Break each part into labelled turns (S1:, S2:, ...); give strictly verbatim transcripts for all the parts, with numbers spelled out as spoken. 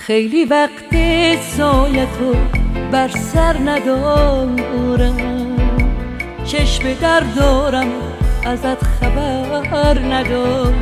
S1: خیلی وقت سایتو بر سر ندارم، چشم در دارم ازت خبر ندارم.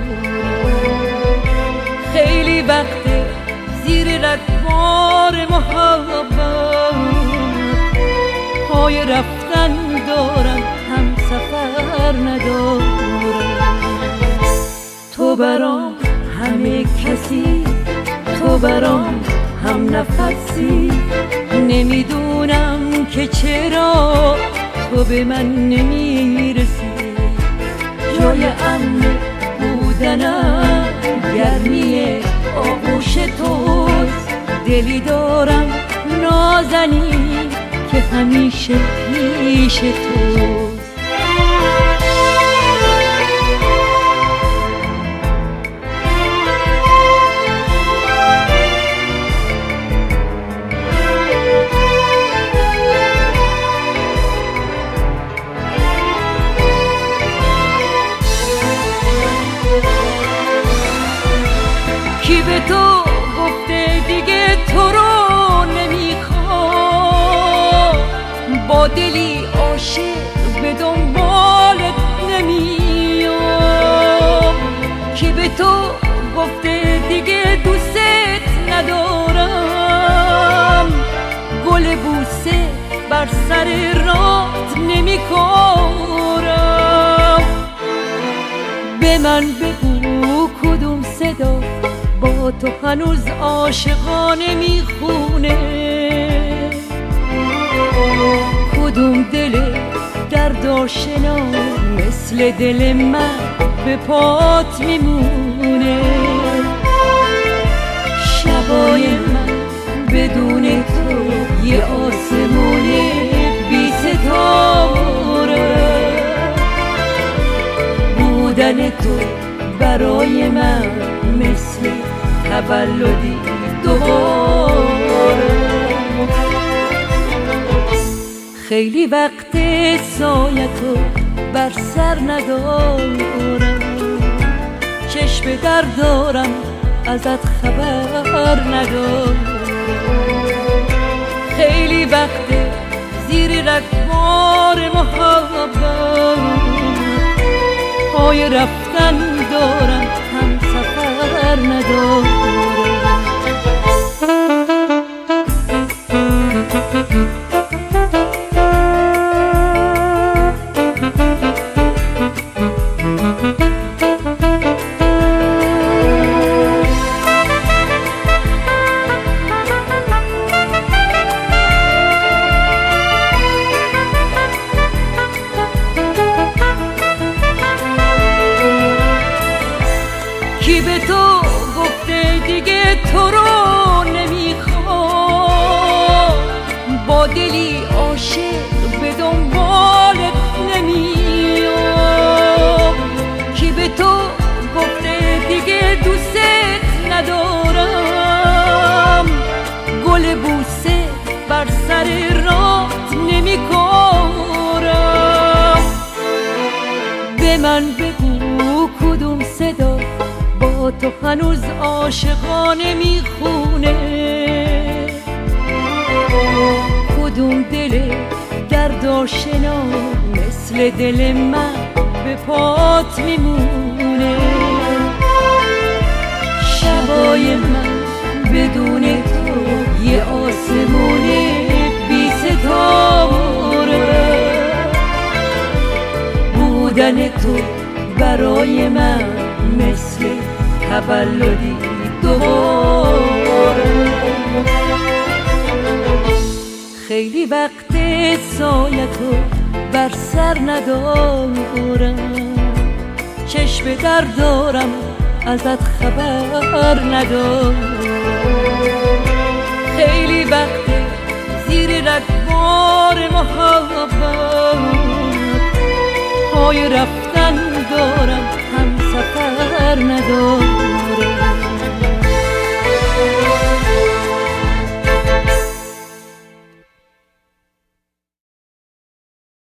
S1: خیلی وقت زیر رگبار محبت پای رفتن دارم، هم سفر ندارم. تو برام همه کسی، تو برام هم نفسی، نمیدونم که چرا تو به من نمیرسی. جای امن بودنم گرمی آغوش توست، دلی دارم نازنی که همیشه پیش توست. کی به تو گفته دیگه تو رو نمیخوام، با دلی عاشق به دنبالت نمیام. کی به تو گفته دیگه دوست ندارم، گل بوسه بر سر رات نمیکارم. به من بگو کدوم صدا با تو هنوز عاشقانه میخونه، کدوم دل دردآشنا مثل دل من به پات میمونه. شبای من بدون تو یه آسمون بی ستاره، بودن تو برای من مثل تولدی دوباره. خیلی وقت سایتو بر سر ندارم، چشم در دارم ازت خبر ندارم. خیلی وقت زیر رگبار محبت پای رفتن دارم، هم سفر ندارم. کی به تو گفته دیگه تو رو نمیخوام، با دلی عاشق به دنبالت نمیام. کی به تو گفته دیگه دوست ندارم، گل بوسه بر سر رات نمیکارم. به من بگو کدوم صدا با تو هنوز عاشقانه میخونه، کدوم دل دردآشنا مثل دل من به پات میمونه. شبای من بدون تو یه آسمون بی ستاره، بودن تو برای من مثل تولدی دوباره. خیلی وقت سایتو بر سر ندارم، چشم در دارم ازت خبر ندارم. خیلی وقت زیر رگبار محبت پای رفتن دارم، هم سفر ندارم.